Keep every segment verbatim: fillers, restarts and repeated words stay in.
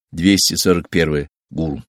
двести сорок первое. Гуру.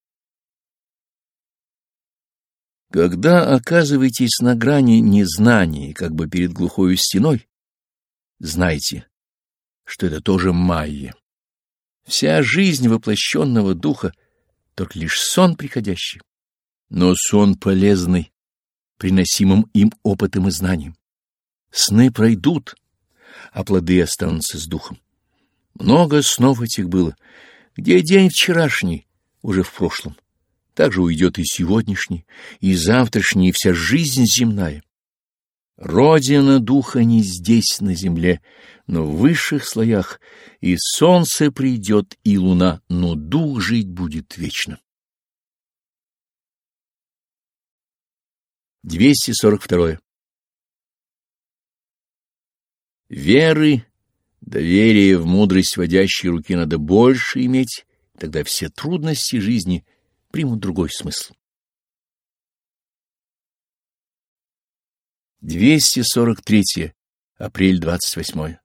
Когда оказываетесь на грани незнания, как бы перед глухою стеной, знайте, что это тоже майя. Вся жизнь воплощенного духа — только лишь сон приходящий, но сон полезный, приносимым им опытом и знанием. Сны пройдут, а плоды останутся с духом. Много снов этих было, где день вчерашний уже в прошлом. Так же уйдет и сегодняшний, и завтрашний, и вся жизнь земная. Родина духа не здесь, на земле, но в высших слоях, и солнце придет, и луна, но дух жить будет вечно. двести сорок второе. Веры, доверия в мудрость водящей руки надо больше иметь, тогда все трудности жизни примут другой смысл. двести сорок третье. Апрель двадцать восьмое.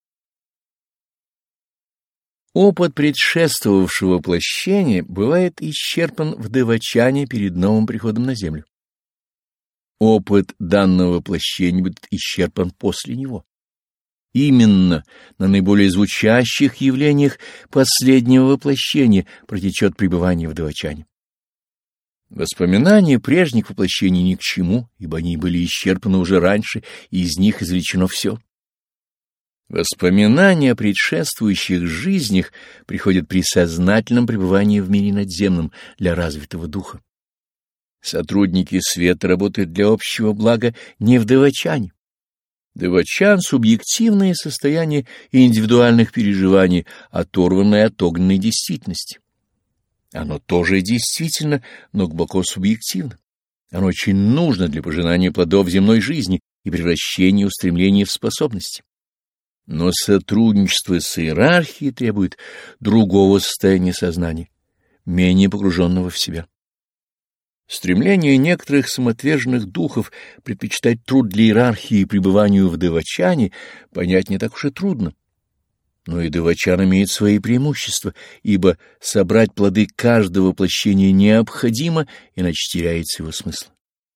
Опыт предшествовавшего воплощения бывает исчерпан в девачане перед новым приходом на землю. Опыт данного воплощения будет исчерпан после него. Именно на наиболее звучащих явлениях последнего воплощения протечет пребывание в девачане. Воспоминания прежних воплощений ни к чему, ибо они были исчерпаны уже раньше, и из них извлечено все. Воспоминания о предшествующих жизнях приходят при сознательном пребывании в мире надземном для развитого духа. Сотрудники света работают для общего блага не в девачане. Девачан — субъективное состояние индивидуальных переживаний, оторванное от огненной действительности. Оно тоже действительно, но глубоко субъективно. Оно очень нужно для пожинания плодов земной жизни и превращения устремлений в способности. Но сотрудничество с иерархией требует другого состояния сознания, менее погруженного в себя. Стремление некоторых самоотверженных духов предпочитать труд для иерархии и пребыванию в девачане понять не так уж и трудно. Но и девачан имеет свои преимущества, ибо собрать плоды каждого воплощения необходимо, иначе теряется его смысл.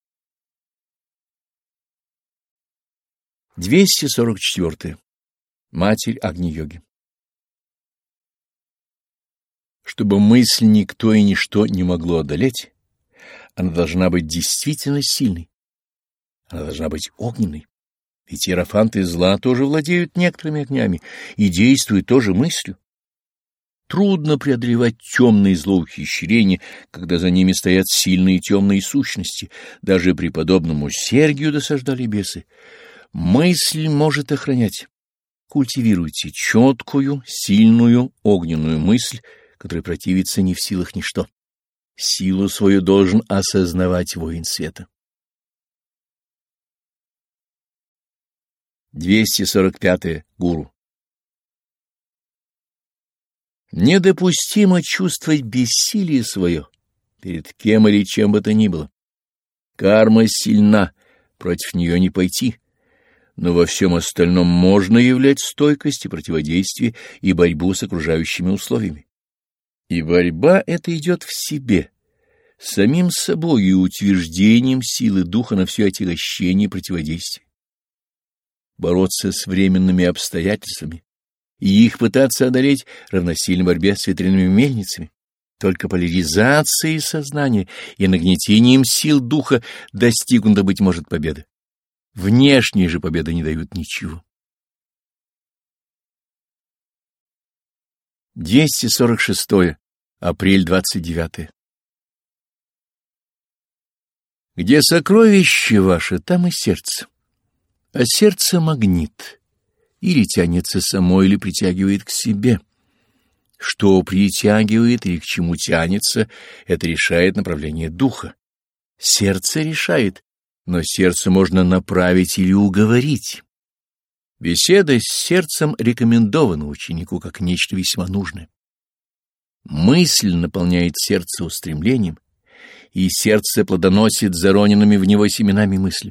двести сорок четвёртое. Матерь Агни-йоги. Чтобы мысль никто и ничто не могло одолеть, она должна быть действительно сильной. Она должна быть огненной. Ведь иерофанты зла тоже владеют некоторыми огнями и действуют тоже мыслью. Трудно преодолевать темные злоухищрения, когда за ними стоят сильные темные сущности. Даже преподобному Сергию досаждали бесы. Мысль может охранять. Культивируйте четкую, сильную, огненную мысль, которой противиться не в силах ничто. Силу свою должен осознавать воин света. двести сорок пятое. Гуру. Недопустимо чувствовать бессилие свое перед кем или чем бы то ни было. Карма сильна, против нее не пойти, но во всем остальном можно являть стойкость и противодействие и борьбу с окружающими условиями. И борьба эта идет в себе, самим собой и утверждением силы духа на все отягощение и противодействие. Бороться с временными обстоятельствами и их пытаться одолеть равносильно борьбе с ветряными мельницами. Только поляризацией сознания и нагнетением сил духа достигнута, быть может, победа. Внешние же победы не дают ничего. двести сорок шестое. Апрель двадцать девятое. Где сокровище ваше, там и сердце. А сердце — магнит. Или тянется само, или притягивает к себе. Что притягивает или к чему тянется, это решает направление духа. Сердце решает, но сердце можно направить или уговорить. Беседа с сердцем рекомендована ученику как нечто весьма нужное. Мысль наполняет сердце устремлением, и сердце плодоносит зароненными в него семенами мысли.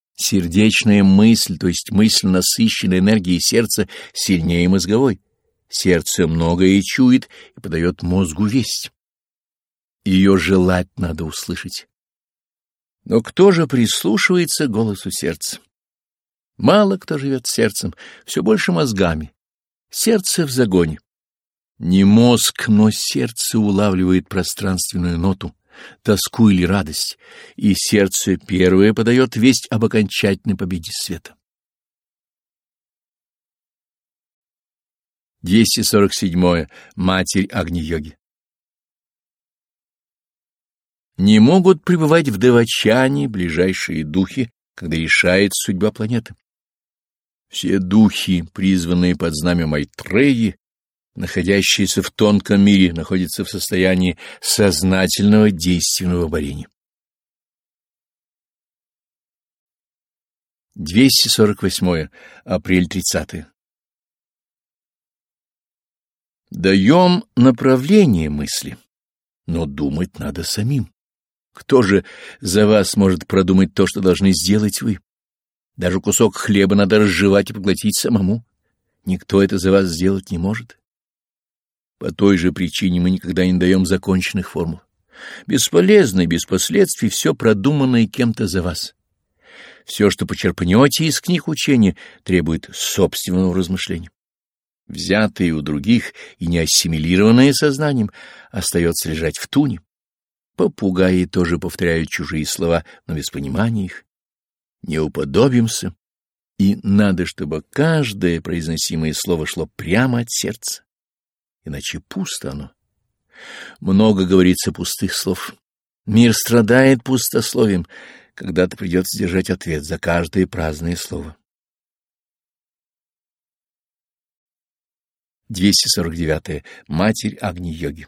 Сердечная мысль, то есть мысль, насыщенная энергией сердца, сильнее мозговой. сердце многое чует и подает мозгу весть. Ее желать надо услышать. Но кто же прислушивается к голосу сердца? Мало кто живет сердцем, все больше мозгами. Сердце в загоне. Не мозг, но сердце улавливает пространственную ноту, тоску или радость, и сердце первое подает весть об окончательной победе света. двести сорок седьмое. Матерь Агни-йоги. Не могут пребывать в девачане ближайшие духи, когда решает судьба планеты. Все духи, призванные под знамя Майтреи, находящиеся в тонком мире, находятся в состоянии сознательного действенного борения. двести сорок восьмое. Апрель тридцатое. Даем направление мысли, но думать надо самим. Кто же за вас может продумать то, что должны сделать вы? Даже кусок хлеба надо разжевать и поглотить самому. Никто это за вас сделать не может. По той же причине мы никогда не даем законченных формул. Бесполезно и без последствий все продуманное кем-то за вас. Все, что почерпнете из книг учения, требует собственного размышления. Взятое у других и не ассимилированное сознанием остается лежать в туне. Попугаи тоже повторяют чужие слова, но без понимания их. Не уподобимся, и надо, чтобы каждое произносимое слово шло прямо от сердца, иначе пусто оно. Много говорится пустых слов. Мир страдает пустословием, когда-то придется держать ответ за каждое праздное слово. двести сорок девятое. Матерь Агни-йоги.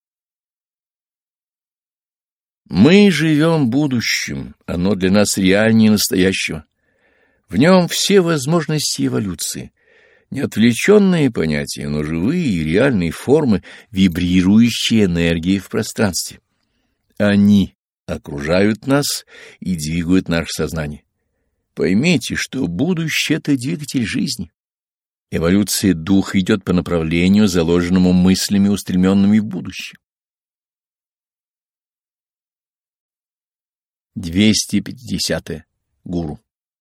Мы живем будущим, оно для нас реальнее настоящего. В нем все возможности эволюции, не отвлеченные понятия, но живые и реальные формы, вибрирующие энергии в пространстве. Они окружают нас и двигают наше сознание. Поймите, что будущее — это двигатель жизни. Эволюция духа идет по направлению, заложенному мыслями, устремленными в будущее. двести пятидесятое. Гуру.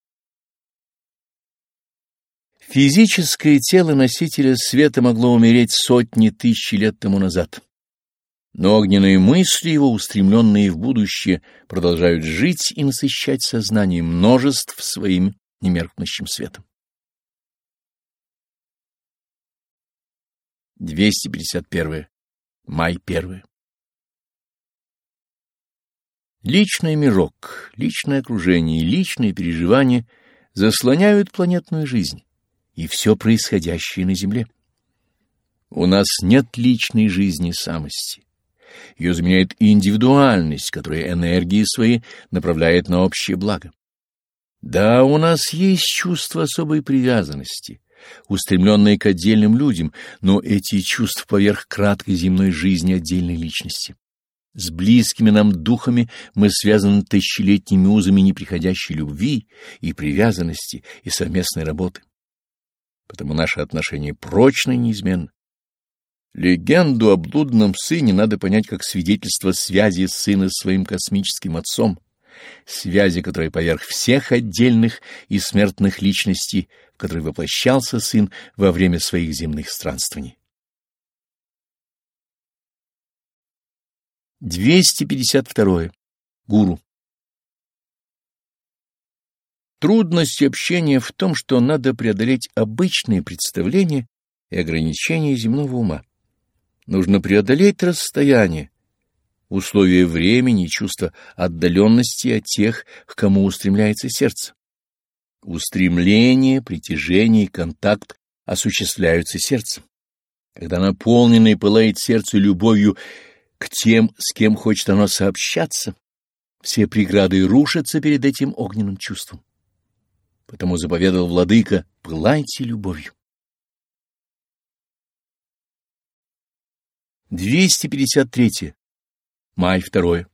Физическое тело носителя света могло умереть сотни тысяч лет тому назад, но огненные мысли его, устремленные в будущее, продолжают жить и насыщать сознание множеств своим немеркнущим светом. двести пятьдесят первое. Май первое. Личный мирок, личное окружение и личные переживания заслоняют планетную жизнь и все происходящее на Земле. У нас нет личной жизни самости. Ее заменяет индивидуальность, которая энергии свои направляет на общее благо. Да, у нас есть чувство особой привязанности, устремленные к отдельным людям, но эти чувства поверх краткой земной жизни отдельной личности. С близкими нам духами мы связаны тысячелетними узами неприходящей любви и привязанности и совместной работы. Потому наши отношения прочны и неизменны. Легенду о блудном сыне надо понять как свидетельство связи сына с своим космическим отцом, связи, которая поверх всех отдельных и смертных личностей, в которой воплощался сын во время своих земных странствований. двести пятьдесят второе. Гуру. Трудность общения в том, что надо преодолеть обычные представления и ограничения земного ума. Нужно преодолеть расстояние, условия времени и чувство отдаленности от тех, к кому устремляется сердце. Устремление, притяжение и контакт осуществляются сердцем. Когда наполненное и пылает сердце любовью к тем, с кем хочет оно сообщаться, все преграды рушатся перед этим огненным чувством. Потому заповедал Владыка: пылайте любовью. двести пятьдесят третье. Май второе.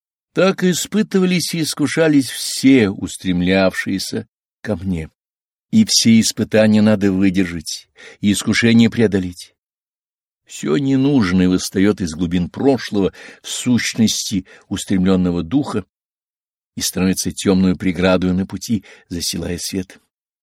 Так испытывались и искушались все, устремлявшиеся ко мне. и все испытания надо выдержать, и искушение преодолеть. Все ненужное восстает из глубин прошлого в сущности устремленного духа и становится темную преградою на пути, засилая свет.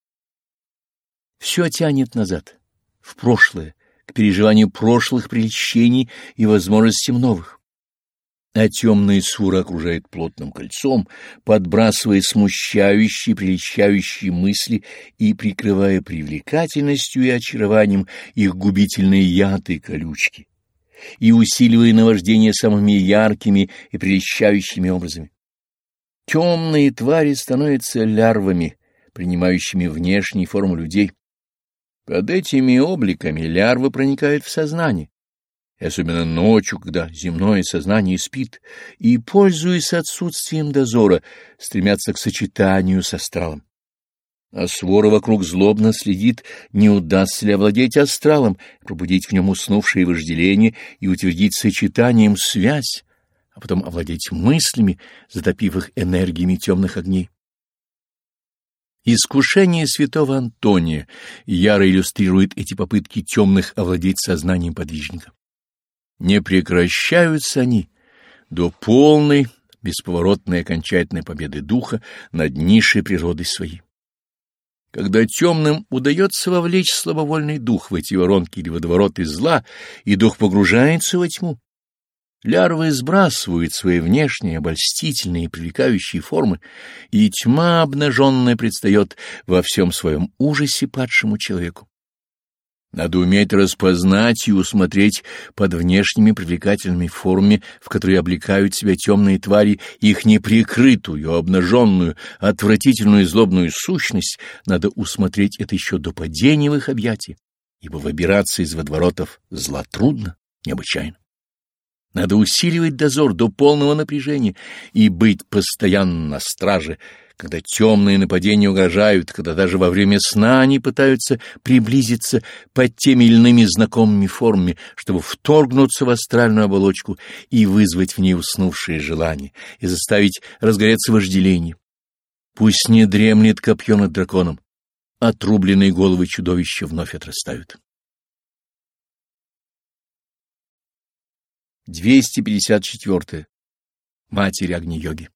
Все тянет назад, в прошлое, к переживанию прошлых прельщений и возможностям новых. А темные суры окружают плотным кольцом, подбрасывая смущающие, прельщающие мысли и прикрывая привлекательностью и очарованием их губительные яды и колючки, и усиливая наваждение самыми яркими и прельщающими образами. Темные твари становятся лярвами, принимающими внешние формы людей. Под этими обликами лярвы проникают в сознание, и особенно ночью, когда земное сознание спит, и, пользуясь отсутствием дозора, стремятся к сочетанию с астралом. А свора вокруг злобно следит, не удастся ли овладеть астралом, пробудить в нем уснувшее вожделение и утвердить сочетанием связь, а потом овладеть мыслями, затопив их энергиями темных огней. Искушение святого Антония яро иллюстрирует эти попытки темных овладеть сознанием подвижника. Не прекращаются они до полной, бесповоротной окончательной победы духа над низшей природой своей. Когда темным удается вовлечь слабовольный дух в эти воронки или водовороты зла, и дух погружается во тьму, лярвы сбрасывают свои внешние обольстительные и привлекающие формы, и тьма обнаженная предстает во всем своем ужасе падшему человеку. Надо уметь распознать и усмотреть под внешними привлекательными формами, в которые облекают себя темные твари, их неприкрытую, обнаженную, отвратительную и злобную сущность. Надо усмотреть это еще до падения в их объятия, ибо выбираться из водоворотов зла трудно, необычайно. Надо усиливать дозор до полного напряжения и быть постоянно на страже, когда темные нападения угрожают, когда даже во время сна они пытаются приблизиться под теми или иными знакомыми формами, чтобы вторгнуться в астральную оболочку и вызвать в ней уснувшие желания и заставить разгореться вожделение. Пусть не дремлет копье над драконом, отрубленные головы чудовища вновь отрастают. двести пятьдесят четыре. Матерь Агни-йоги.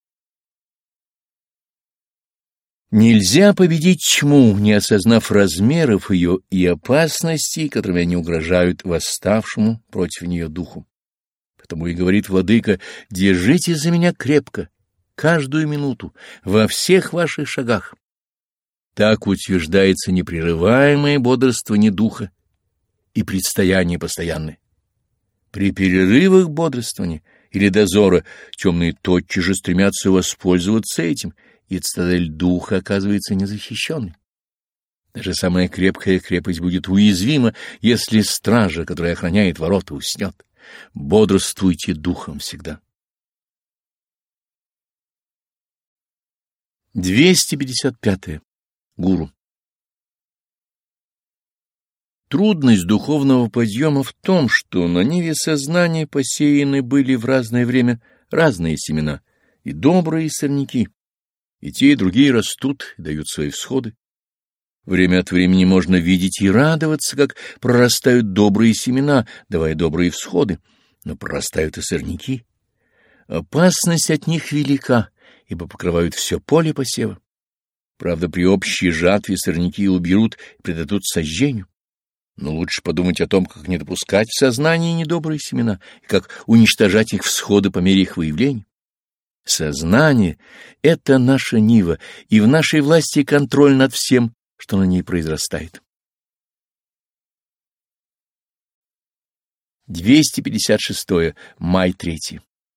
Нельзя победить тьму, не осознав размеров ее и опасностей, которыми они угрожают восставшему против нее духу. Потому и говорит владыка: «Держите за меня крепко, каждую минуту, во всех ваших шагах». Так утверждается непрерываемое бодрствование духа и предстояние постоянное. При перерывах бодрствования или дозора темные тотчас же стремятся воспользоваться этим, и цитадель духа оказывается незащищенной. Даже самая крепкая крепость будет уязвима, если стража, которая охраняет ворота, уснет. Бодрствуйте духом всегда. двести пятьдесят пять. Гуру. Трудность духовного подъема в том, что на ниве сознания посеяны были в разное время разные семена, и добрые, и сорняки, и те, и другие растут и дают свои всходы. Время от времени можно видеть и радоваться, как прорастают добрые семена, давая добрые всходы, но прорастают и сорняки. Опасность от них велика, ибо покрывают все поле посева. Правда, при общей жатве сорняки уберут и предадут сожжению. Но лучше подумать о том, как не допускать в сознании недобрые семена и как уничтожать их всходы по мере их выявления. Сознание — это наша нива, и в нашей власти контроль над всем, что на ней произрастает. двести пятьдесят шесть. Май третий.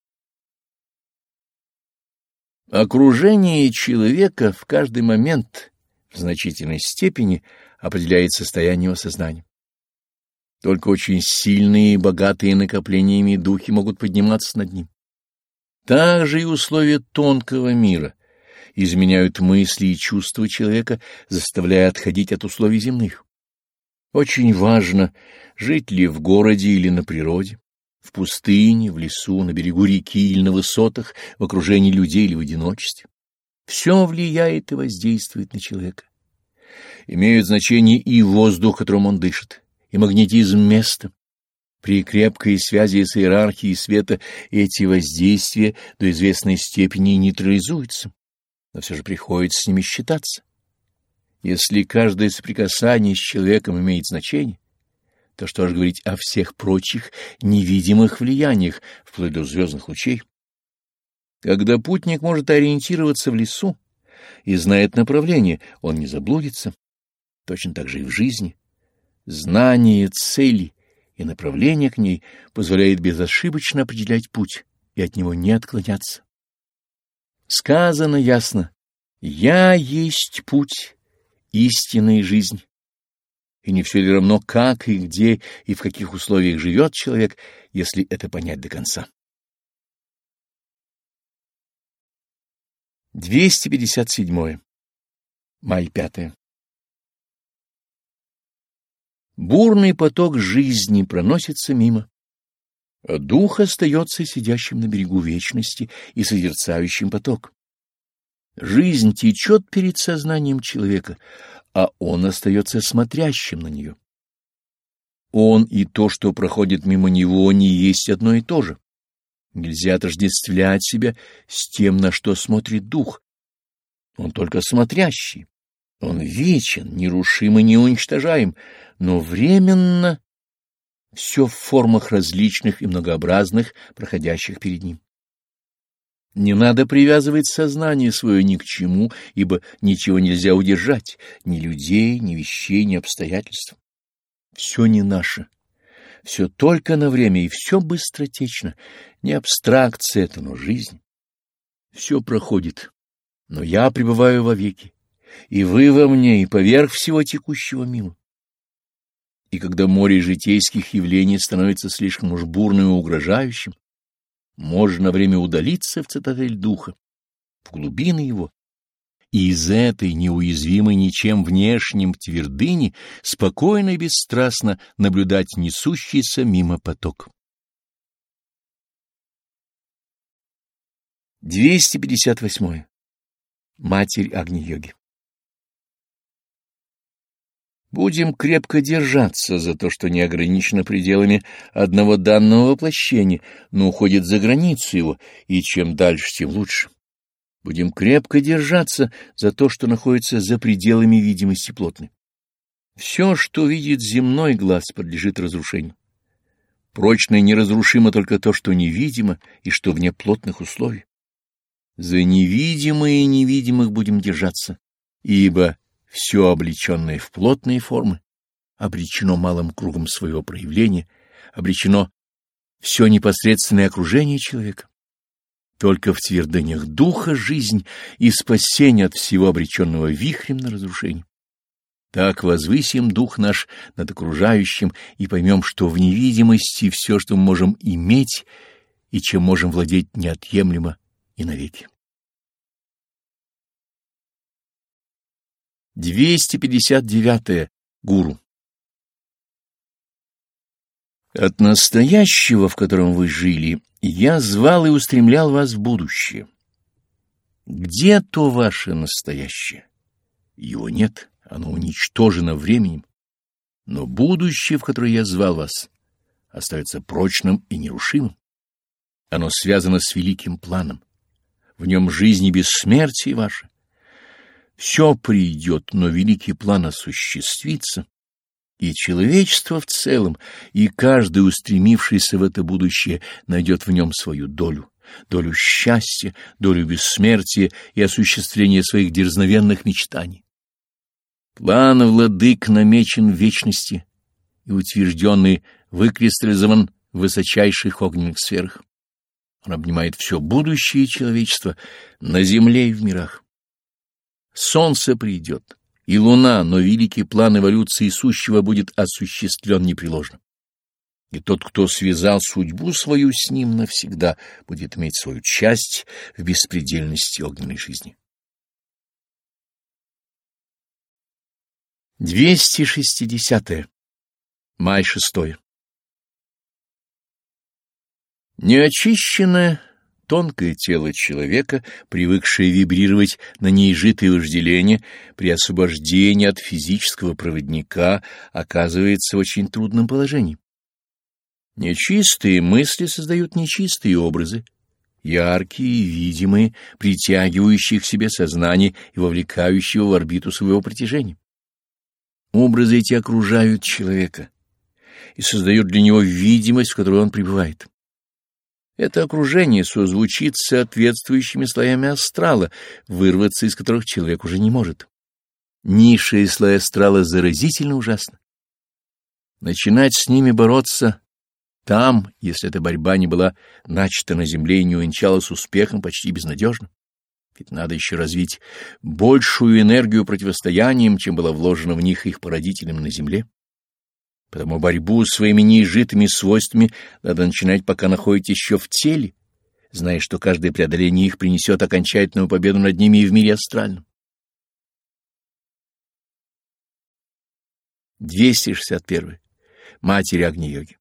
Окружение человека в каждый момент в значительной степени определяет состояние его сознания. Только очень сильные и богатые накоплениями духи могут подниматься над ним. Также и условия тонкого мира изменяют мысли и чувства человека, заставляя отходить от условий земных. Очень важно, жить ли в городе или на природе, в пустыне, в лесу, на берегу реки или на высотах, в окружении людей или в одиночестве. Все влияет и воздействует на человека. Имеют значение и воздух, которым он дышит, и магнетизм места. При крепкой связи с иерархией света эти воздействия до известной степени нейтрализуются, но все же приходится с ними считаться. Если каждое соприкасание с человеком имеет значение, то что же говорить о всех прочих невидимых влияниях, вплоть до звездных лучей? Когда путник может ориентироваться в лесу и знает направление, он не заблудится. Точно так же и в жизни. Знание цели и направление к ней позволяет безошибочно определять путь и от него не отклоняться. Сказано ясно: «Я есть путь, истинная жизнь». И не все ли равно, как и где и в каких условиях живет человек, если это понять до конца? двести пятьдесят седьмое. Май пятое. Бурный поток жизни проносится мимо, а дух остается сидящим на берегу вечности и созерцающим поток. Жизнь течет перед сознанием человека, а он остается смотрящим на нее. Он и то, что проходит мимо него, не есть одно и то же. Нельзя отождествлять себя с тем, на что смотрит дух. Он только смотрящий. Он вечен, нерушим и неуничтожаем, но временно все в формах различных и многообразных, проходящих перед ним. Не надо привязывать сознание свое ни к чему, ибо ничего нельзя удержать, ни людей, ни вещей, ни обстоятельств. Все не наше, все только на время, и все быстротечно. Не абстракция это, но жизнь. Все проходит, но я пребываю вовеки, и вы во мне, и поверх всего текущего мимо. И когда море житейских явлений становится слишком уж бурным и угрожающим, можно на время удалиться в цитадель духа, в глубины его, и из этой неуязвимой ничем внешним твердыни спокойно и бесстрастно наблюдать несущийся мимо поток. двести пятьдесят восьмое. Матерь Агни-йоги. Будем крепко держаться за то, что не ограничено пределами одного данного воплощения, но уходит за границу его, и чем дальше, тем лучше. Будем крепко держаться за то, что находится за пределами видимости плотной. Все, что видит земной глаз, подлежит разрушению. Прочно и неразрушимо только то, что невидимо и что вне плотных условий. За невидимое и невидимых будем держаться, ибо все облеченное в плотные формы обречено малым кругом своего проявления, обречено все непосредственное окружение человека. Только в твердынях духа жизнь и спасение от всего обреченного вихрем на разрушение. Так возвысим дух наш над окружающим и поймем, что в невидимости все, что мы можем иметь и чем можем владеть, неотъемлемо и навеки. двести пятьдесят девятое. Гуру. От настоящего, в котором вы жили, я звал и устремлял вас в будущее. Где то ваше настоящее? Его нет, оно уничтожено временем. Но будущее, в которое я звал вас, остается прочным и нерушимым. Оно связано с великим планом. В нем жизнь и бессмертие ваше. Все придет, но великий план осуществится, и человечество в целом, и каждый, устремившийся в это будущее, найдет в нем свою долю, долю счастья, долю бессмертия и осуществления своих дерзновенных мечтаний. План владык намечен в вечности и утвержденный выкристаллизован в высочайших огненных сферах. Он обнимает все будущее человечества на земле и в мирах. Солнце придет, и луна, но великий план эволюции сущего будет осуществлен непреложно. И тот, кто связал судьбу свою с ним навсегда, будет иметь свою часть в беспредельности огненной жизни. двести шестидесятое. Май шестое. Неочищенное тонкое тело человека, привыкшее вибрировать на неизжитые вожделения, при освобождении от физического проводника оказывается в очень трудном положении. Нечистые мысли создают нечистые образы, яркие и видимые, притягивающие к себе сознание и вовлекающие в орбиту своего притяжения. Образы эти окружают человека и создают для него видимость, в которой он пребывает. Это окружение созвучит с соответствующими слоями астрала, вырваться из которых человек уже не может. Низшие слои астрала заразительно ужасны. Начинать с ними бороться там, если эта борьба не была начата на земле и не увенчалась успехом, почти безнадежно. Ведь надо еще развить большую энергию противостоянием, чем было вложено в них их породителям на земле. Потому борьбу с своими неизжитыми свойствами надо начинать, пока находитесь еще в теле, зная, что каждое преодоление их принесет окончательную победу над ними и в мире астральном. двести шестьдесят один. Матерь Агни-йоги.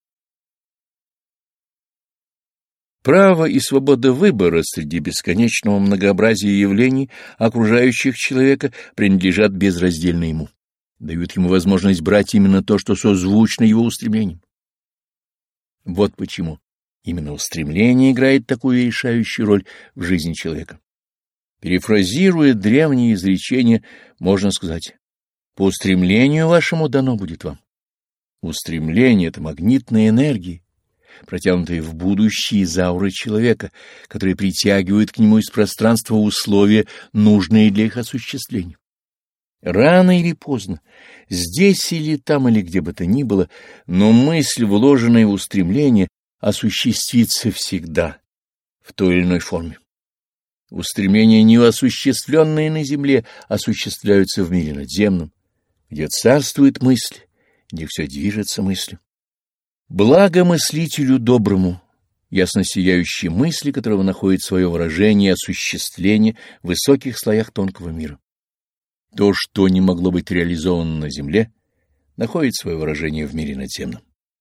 Право и свобода выбора среди бесконечного многообразия явлений, окружающих человека, принадлежат безраздельно ему, дают ему возможность брать именно то, что созвучно его устремлениям. Вот почему именно устремление играет такую решающую роль в жизни человека. Перефразируя древние изречения, можно сказать: по устремлению вашему дано будет вам. Устремление — это магнитная энергия, протянутые в будущее из ауры человека, которые притягивают к нему из пространства условия, нужные для их осуществления. Рано или поздно, здесь или там, или где бы то ни было, но мысль, вложенная в устремление, осуществится всегда в той или иной форме. Устремления, неосуществленные на земле, осуществляются в мире надземном, где царствует мысль, где все движется мыслью. Благо мыслителю доброму, ясно сияющей мысли, которого находит свое выражение и осуществление в высоких слоях тонкого мира. То, что не могло быть реализовано на земле, находит свое выражение в мире надземном.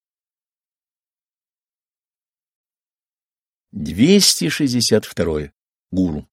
двести шестьдесят два. Гуру.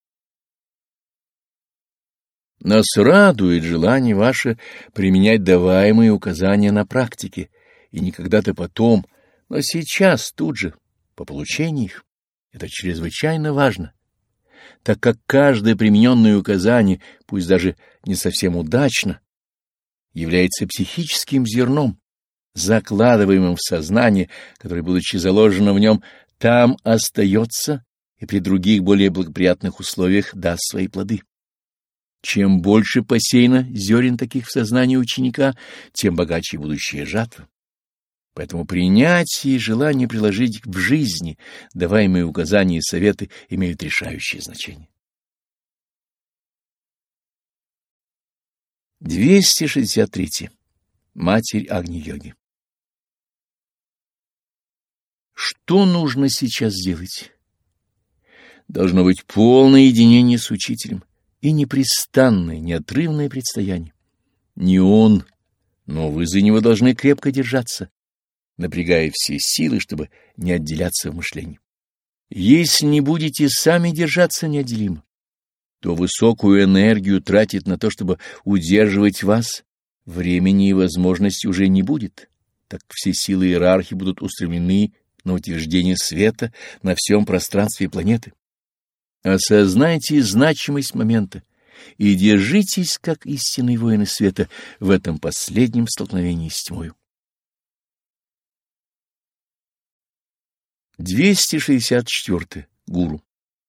Нас радует желание ваше применять даваемые указания на практике, и не когда-то потом, но сейчас, тут же, по получении их. Это чрезвычайно важно, так как каждое примененное указание, пусть даже не совсем удачно, является психическим зерном, закладываемым в сознание, которое, будучи заложено в нем, там остается и при других более благоприятных условиях даст свои плоды. Чем больше посеяно зерен таких в сознании ученика, тем богаче будущая жатва. Поэтому принятие и желание приложить в жизни даваемые указания и советы имеют решающее значение. двести шестьдесят три. Матерь Агни-йоги. Что нужно сейчас сделать? Должно быть полное единение с учителем и непрестанное, неотрывное предстояние. Не он, но вы за него должны крепко держаться, напрягая все силы, чтобы не отделяться в мышлении. Если не будете сами держаться неотделимо, то высокую энергию тратить на то, чтобы удерживать вас, времени и возможности уже не будет, так как все силы иерархии будут устремлены на утверждение света на всем пространстве планеты. Осознайте значимость момента и держитесь, как истинные воины света, в этом последнем столкновении с тьмою. двести шестьдесят четыре. Гуру.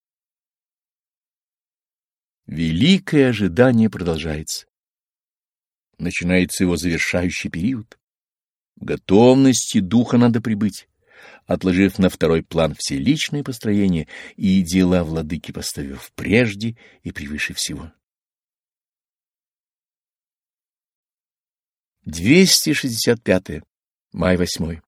Великое ожидание продолжается. Начинается его завершающий период. В готовности духа надо пребыть, отложив на второй план все личные построения и дела владыки поставив прежде и превыше всего. двести шестьдесят пять. Май восьмой.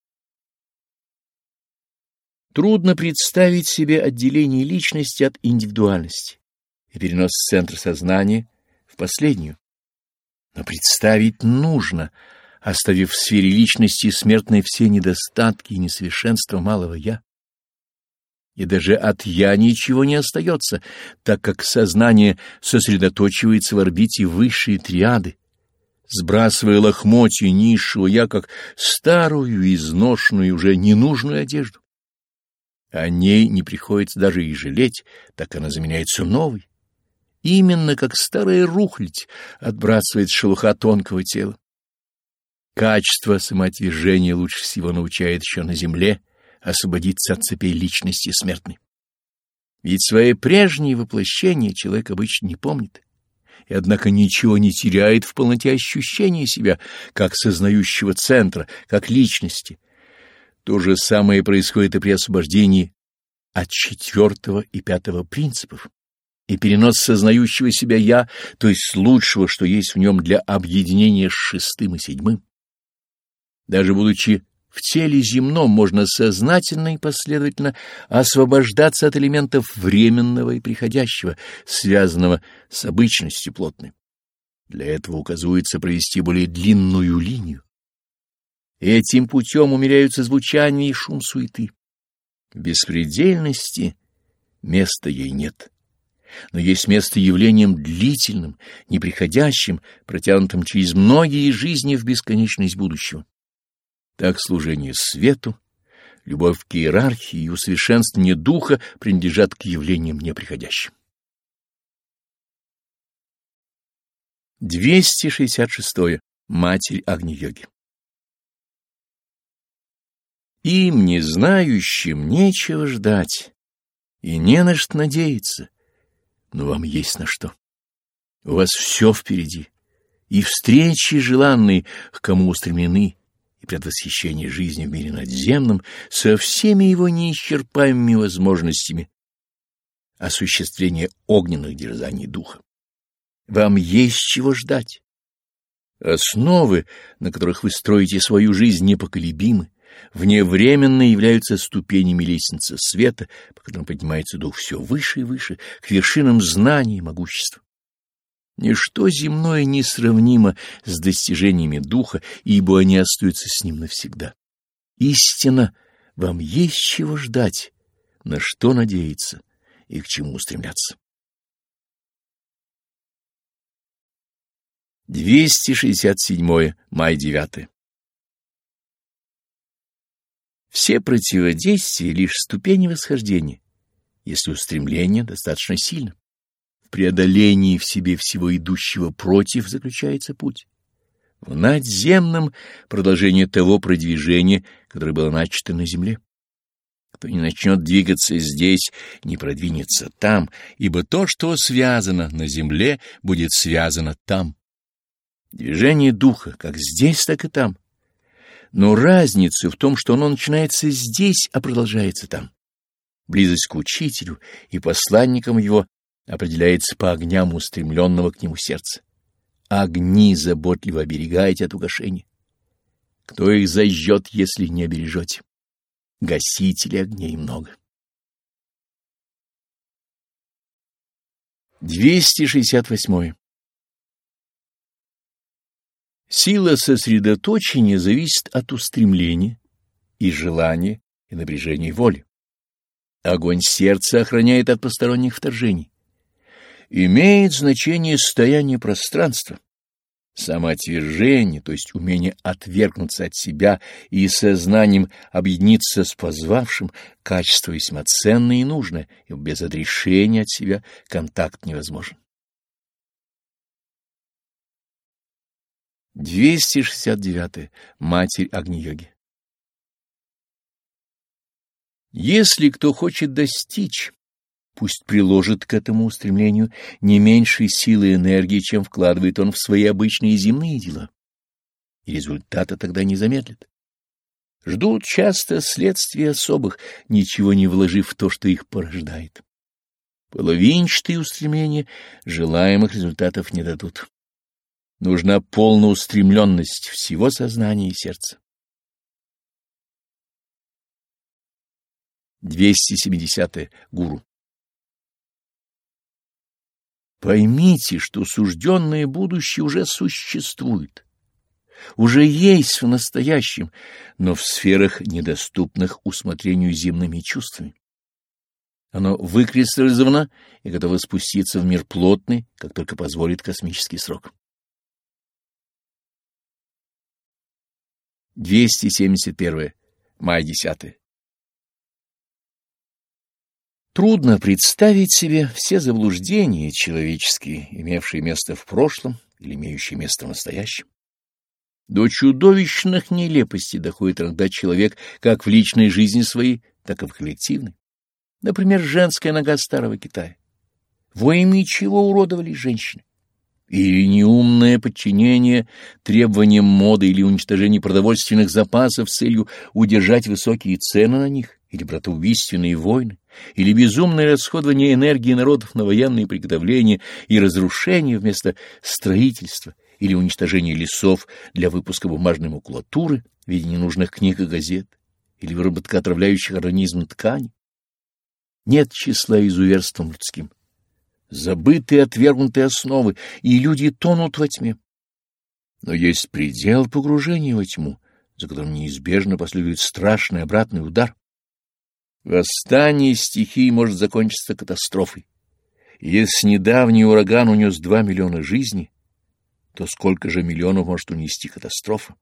Трудно представить себе отделение личности от индивидуальности и перенос центра сознания в последнюю. Но представить нужно, оставив в сфере личности смертной все недостатки и несовершенства малого «я». и даже от «я» ничего не остается, так как сознание сосредоточивается в орбите высшей триады, сбрасывая лохмотья низшего «я» как старую, изношенную, уже ненужную одежду. О ней не приходится даже и жалеть, так она заменяется новой. Именно как старая рухлядь отбрасывает шелуха тонкого тела. Качество самоотвержения лучше всего научает еще на земле освободиться от цепей личности смертной. Ведь свои прежние воплощения человек обычно не помнит, и однако ничего не теряет в полноте ощущения себя, как сознающего центра, как личности. То же самое происходит и при освобождении от четвертого и пятого принципов, и перенос сознающего себя «я», то есть лучшего, что есть в нем для объединения с шестым и седьмым. Даже будучи в теле земном, можно сознательно и последовательно освобождаться от элементов временного и приходящего, связанного с обычностью плотной. Для этого указывается провести более длинную линию. Этим путем умеряются звучание и шум суеты. В беспредельности места ей нет, но есть место явлением длительным, неприходящим, протянутым через многие жизни в бесконечность будущего. Так служение свету, любовь к иерархии и усовершенствование духа принадлежат к явлениям неприходящим. двести шестьдесят шестое. Матерь Агни-йоги. Им, не знающим, нечего ждать, и не на что надеяться, но вам есть на что. У вас все впереди, и встречи желанные, к кому устремлены, и предвосхищение жизни в мире надземном со всеми его неисчерпаемыми возможностями осуществления огненных дерзаний духа. Вам есть чего ждать. Основы, на которых вы строите свою жизнь, непоколебимы, вневременно являются ступенями лестницы света, по которым поднимается дух все выше и выше, к вершинам знаний и могущества. Ничто земное несравнимо с достижениями духа, ибо они остаются с ним навсегда. Истинно, вам есть чего ждать, на что надеяться и к чему устремляться. двести шестьдесят седьмое. Май девятое. Все противодействия — лишь ступени восхождения, если устремление достаточно сильно. В преодолении в себе всего идущего против заключается путь. В надземном — продолжение того продвижения, которое было начато на земле. Кто не начнет двигаться здесь, не продвинется там, ибо то, что связано на земле, будет связано там. Движение духа как здесь, так и там. Но разница в том, что оно начинается здесь, а продолжается там. Близость к учителю и посланникам его определяется по огням устремленного к нему сердца. Огни заботливо оберегайте от угошения. Кто их зажжет, если не обережете? Гасителей огней много. двести шестьдесят восьмое. Сила сосредоточения зависит от устремления и желания, и напряжения воли. Огонь сердца охраняет от посторонних вторжений. Имеет значение состояние пространства, самоотвержение, то есть умение отвергнуться от себя и сознанием объединиться с позвавшим, качество весьма ценное и нужное, и без отрешения от себя контакт невозможен. двести шестьдесят девятое. Матерь Агни-йоги. Если кто хочет достичь, пусть приложит к этому устремлению не меньшей силы и энергии, чем вкладывает он в свои обычные земные дела, и результата тогда не замедлит. Ждут часто следствий особых, ничего не вложив в то, что их порождает. Половинчатые устремления желаемых результатов не дадут. Нужна полная устремленность всего сознания и сердца. двести семидесятое. Гуру. Поймите, что сужденное будущее уже существует, уже есть в настоящем, но в сферах, недоступных усмотрению земными чувствами. Оно выкристаллизовано и готово спуститься в мир плотный, как только позволит космический срок. двести семьдесят первое. Май десятое. Трудно представить себе все заблуждения человеческие, имевшие место в прошлом или имеющие место в настоящем. До чудовищных нелепостей доходит иногда человек как в личной жизни своей, так и в коллективной. Например, женская нога старого Китая. Во имя чего уродовались женщины? Или неумное подчинение требованиям моды или уничтожение продовольственных запасов с целью удержать высокие цены на них, или братоубийственные войны, или безумное расходование энергии народов на военные приготовления и разрушение вместо строительства, или уничтожение лесов для выпуска бумажной макулатуры в виде ненужных книг и газет, или выработка отравляющих организм тканей. Нет числа изуверством людским. Забытые, отвергнутые основы, и люди тонут во тьме. Но есть предел погружения во тьму, за которым неизбежно последует страшный обратный удар. Восстание стихий может закончиться катастрофой. И если недавний ураган унес два миллиона жизней, то сколько же миллионов может унести катастрофа?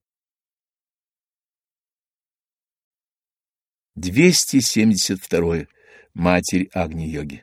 двести семьдесят второе. Матерь Агни-йоги.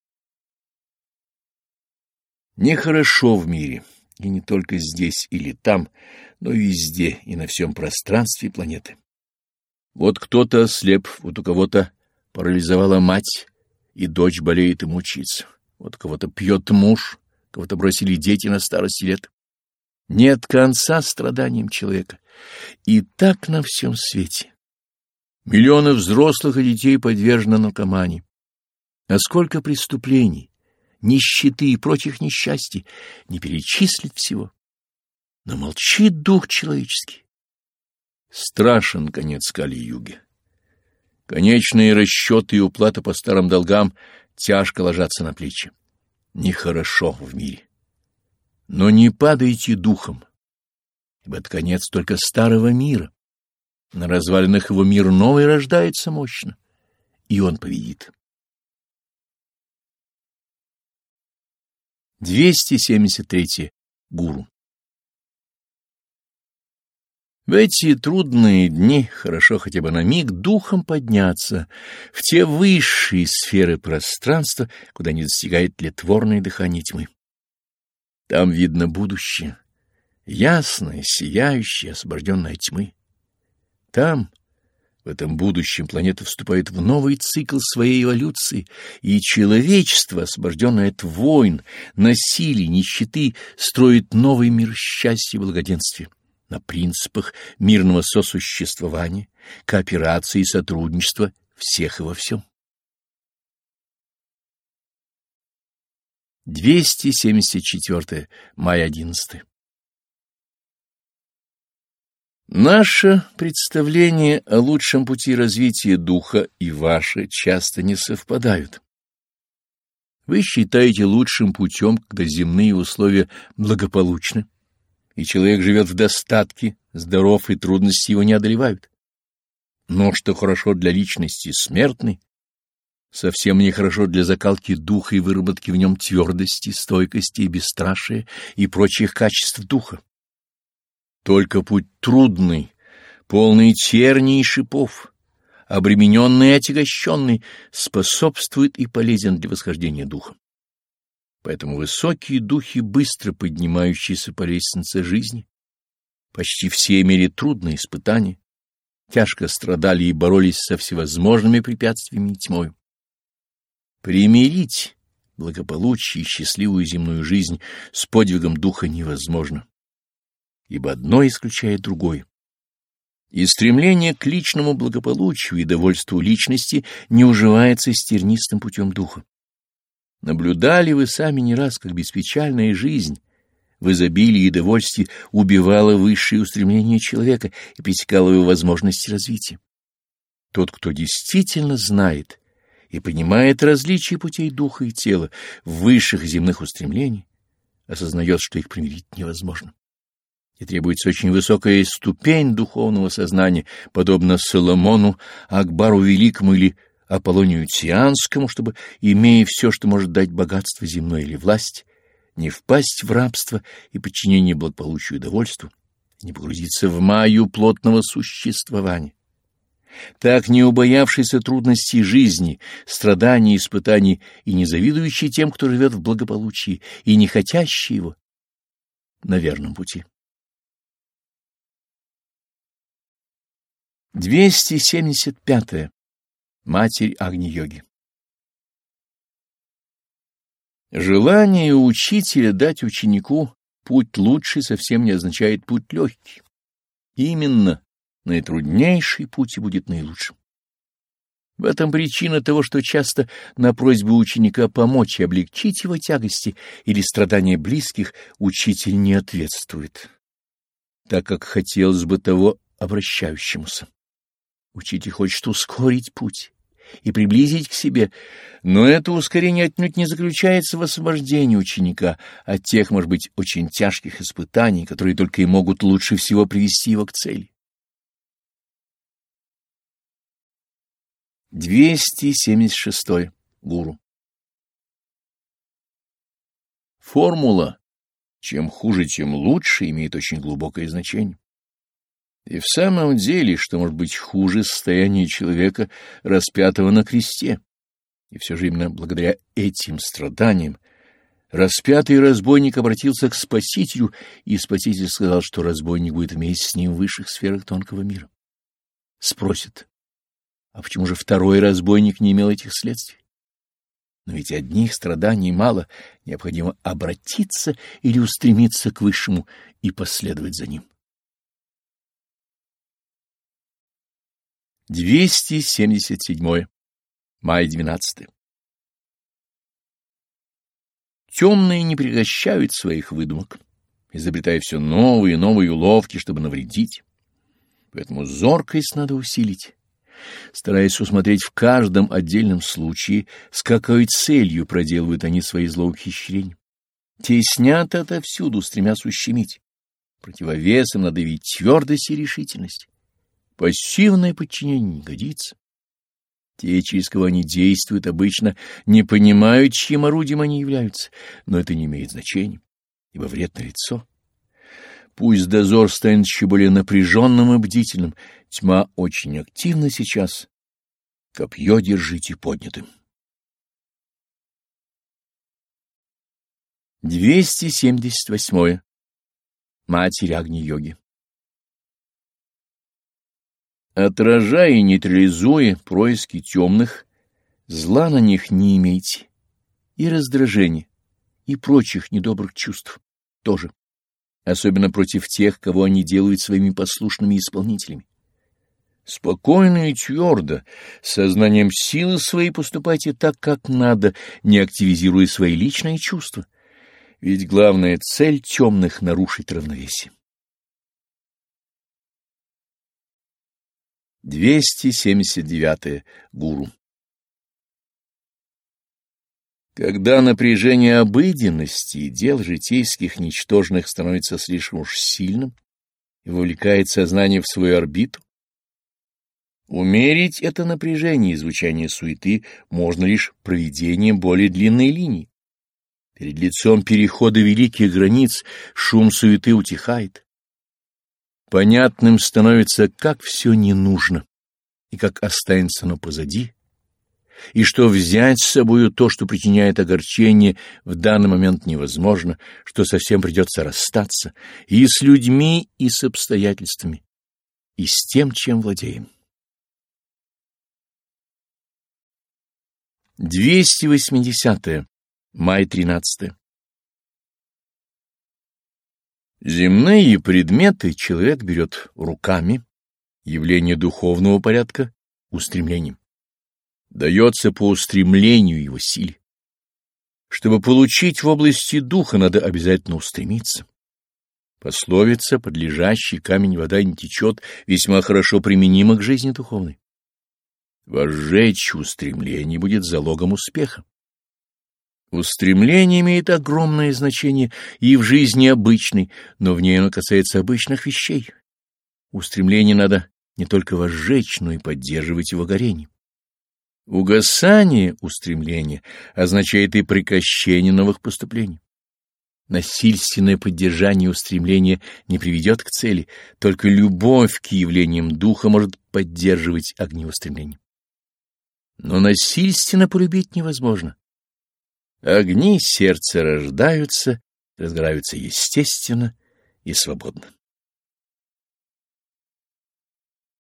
Нехорошо в мире, и не только здесь или там, но везде и на всем пространстве планеты. Вот кто-то ослеп, вот у кого-то парализовала мать, и дочь болеет и мучается. Вот у кого-то пьет муж, кого-то бросили дети на старости лет. Нет конца страданиям человека. И так на всем свете. Миллионы взрослых и детей подвержены наркомании. А сколько преступлений, нищеты и прочих несчастий, не перечислить всего. Но молчит дух человеческий. Страшен конец Кали-юги. Конечные расчеты и уплата по старым долгам тяжко ложатся на плечи. Нехорошо в мире. Но не падайте духом, ибо это конец только старого мира. На развалинах его мир новый рождается мощно, и он победит. двести семьдесят третье. Гуру. В эти трудные дни хорошо хотя бы на миг духом подняться в те высшие сферы пространства, куда не достигает тлетворное дыхание тьмы. Там видно будущее, ясное, сияющее, освобожденное от тьмы. Там, в этом будущем, планета вступает в новый цикл своей эволюции, и человечество, освобожденное от войн, насилий, нищеты, строит новый мир счастья и благоденствия на принципах мирного сосуществования, кооперации и сотрудничества всех и во всем. двести семьдесят четвёртое. Май одиннадцатое. Наше представление о лучшем пути развития духа и ваше часто не совпадают. Вы считаете лучшим путем, когда земные условия благополучны, и человек живет в достатке, здоров и трудности его не одолевают. Но что хорошо для личности смертной, совсем нехорошо для закалки духа и выработки в нем твердости, стойкости и бесстрашия и прочих качеств духа. Только путь трудный, полный терний и шипов, обремененный и отягощенный, способствует и полезен для восхождения духа. Поэтому высокие духи, быстро поднимающиеся по лестнице жизни, почти все имели трудные испытания, тяжко страдали и боролись со всевозможными препятствиями и тьмою. Примирить благополучие и счастливую земную жизнь с подвигом духа невозможно, ибо одно исключает другое. И стремление к личному благополучию и довольству личности не уживается с тернистым путем духа. Наблюдали вы сами не раз, как беспечальная жизнь в изобилии и довольстве убивала высшие устремления человека и пресекала его возможности развития. Тот, кто действительно знает и понимает различия путей духа и тела в высших земных устремлений, осознает, что их примирить невозможно. И требуется очень высокая ступень духовного сознания, подобно Соломону, Акбару Великому или Аполлонию Тианскому, чтобы, имея все, что может дать богатство земное или власть, не впасть в рабство и подчинение благополучию и довольству, не погрузиться в маю плотного существования. Так, не убоявшийся трудностей жизни, страданий, испытаний и не завидующий тем, кто живет в благополучии, и не хотящий его, на верном пути. двести семьдесят пятое. Матерь Агни-йоги. Желание учителя дать ученику путь лучший совсем не означает путь легкий. Именно наитруднейший путь и будет наилучшим. В этом причина того, что часто на просьбу ученика помочь и облегчить его тягости или страдания близких учитель не ответствует, так как хотелось бы того обращающемуся. Учитель хочет ускорить путь и приблизить к себе, но это ускорение отнюдь не заключается в освобождении ученика от тех, может быть, очень тяжких испытаний, которые только и могут лучше всего привести его к цели. двести семьдесят шестой. Гуру. Формула «чем хуже, тем лучше» имеет очень глубокое значение. И в самом деле, что может быть хуже состояния человека, распятого на кресте? И все же именно благодаря этим страданиям распятый разбойник обратился к Спасителю, и Спаситель сказал, что разбойник будет вместе с ним в высших сферах тонкого мира. Спросит, а почему же второй разбойник не имел этих следствий? Но ведь одних страданий мало, необходимо обратиться или устремиться к высшему и последовать за ним. двести семьдесят седьмое. Май двенадцатый. Темные не прекращают своих выдумок, изобретая все новые и новые уловки, чтобы навредить. Поэтому зоркость надо усилить, стараясь усмотреть в каждом отдельном случае, с какой целью проделывают они свои злоухищрения. Теснят отовсюду, стремясь ущемить. Противовесом надо явить твердость и решительность. Пассивное подчинение не годится. Те, через кого они действуют, обычно не понимают, чьим орудием они являются, но это не имеет значения, ибо вред налицо. Пусть дозор станет еще более напряженным и бдительным, тьма очень активна сейчас. Копье держите поднятым. двести семьдесят восьмое. Матерь Агни-йоги. Отражая и нейтрализуя происки темных, зла на них не имейте, и раздражения, и прочих недобрых чувств тоже, особенно против тех, кого они делают своими послушными исполнителями. Спокойно и твердо, сознанием силы своей поступайте так, как надо, не активизируя свои личные чувства, ведь главная цель темных — нарушить равновесие. двести семьдесят девятое. Гуру. Когда напряжение обыденности и дел житейских ничтожных становится слишком уж сильным и вовлекает сознание в свою орбиту, умерить это напряжение и звучание суеты можно лишь проведением более длинной линии. Перед лицом перехода великих границ шум суеты утихает. Понятным становится, как все не нужно, и как останется оно позади, и что взять с собою то, что причиняет огорчение, в данный момент невозможно, что совсем придется расстаться и с людьми, и с обстоятельствами, и с тем, чем владеем. двести восьмидесятое. Май тринадцатый. Земные предметы человек берет руками, явление духовного порядка — устремлением. Дается по устремлению его силе. Чтобы получить в области духа, надо обязательно устремиться. Пословица «подлежащий камень вода не течет» весьма хорошо применима к жизни духовной. Возжечь устремление будет залогом успеха. Устремление имеет огромное значение и в жизни обычной, но в ней оно касается обычных вещей. Устремление надо не только возжечь, но и поддерживать его горение. Угасание устремления означает и прекращение новых поступлений. Насильственное поддержание устремления не приведет к цели, только любовь к явлениям духа может поддерживать огни устремления. Но насильственно полюбить невозможно. Огни сердца рождаются, разгораются естественно и свободно.